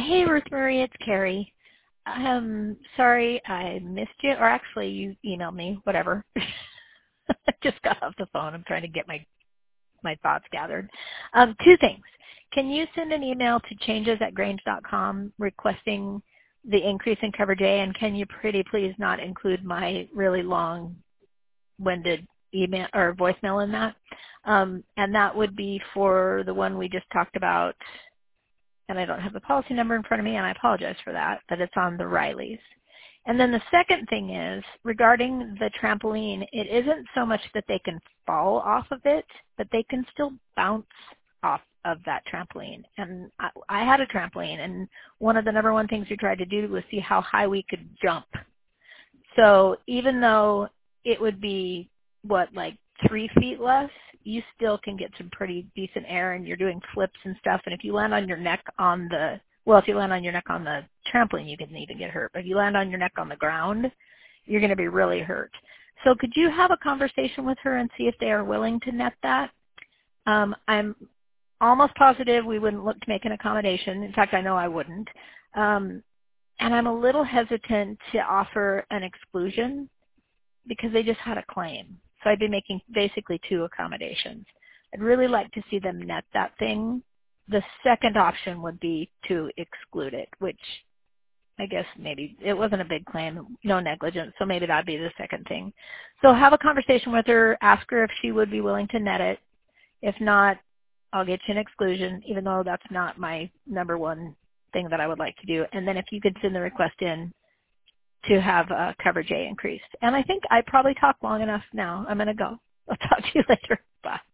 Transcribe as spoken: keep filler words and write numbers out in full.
Hey, Ruth Marie, it's Carrie. Um, sorry I missed you, or actually you emailed me, whatever. I just got off the phone. I'm trying to get my, my thoughts gathered. Um, two things. Can you send an email to changes at grange dot com requesting the increase in coverage A, and can you pretty please not include my really long-winded email or voicemail in that? Um, and that would be for the one we just talked about, and I don't have the policy number in front of me, and I apologize for that, but it's on the Rileys. And then the second thing is, regarding the trampoline, it isn't so much that they can fall off of it, but they can still bounce off of that trampoline. And I, I had a trampoline, and one of the number one things we tried to do was see how high we could jump. So even though it would be, what, like three feet less, you still can get some pretty decent air, and you're doing flips and stuff. And if you land on your neck on the, well, if you land on your neck on the trampoline, you can even get hurt. But if you land on your neck on the ground, you're going to be really hurt. So could you have a conversation with her and see if they are willing to net that? Um, I'm almost positive we wouldn't look to make an accommodation. In fact, I know I wouldn't. Um, and I'm a little hesitant to offer an exclusion because they just had a claim. So I'd be making basically two accommodations. I'd really like to see them net that thing. The second option would be to exclude it, which I guess maybe it wasn't a big claim, no negligence, so maybe that'd be the second thing. So have a conversation with her, ask her if she would be willing to net it. If not, I'll get you an exclusion, even though that's not my number one thing that I would like to do. And then if you could send the request in to have uh, coverage A increased. And I think I probably talked long enough now. I'm going to go. I'll talk to you later. Bye.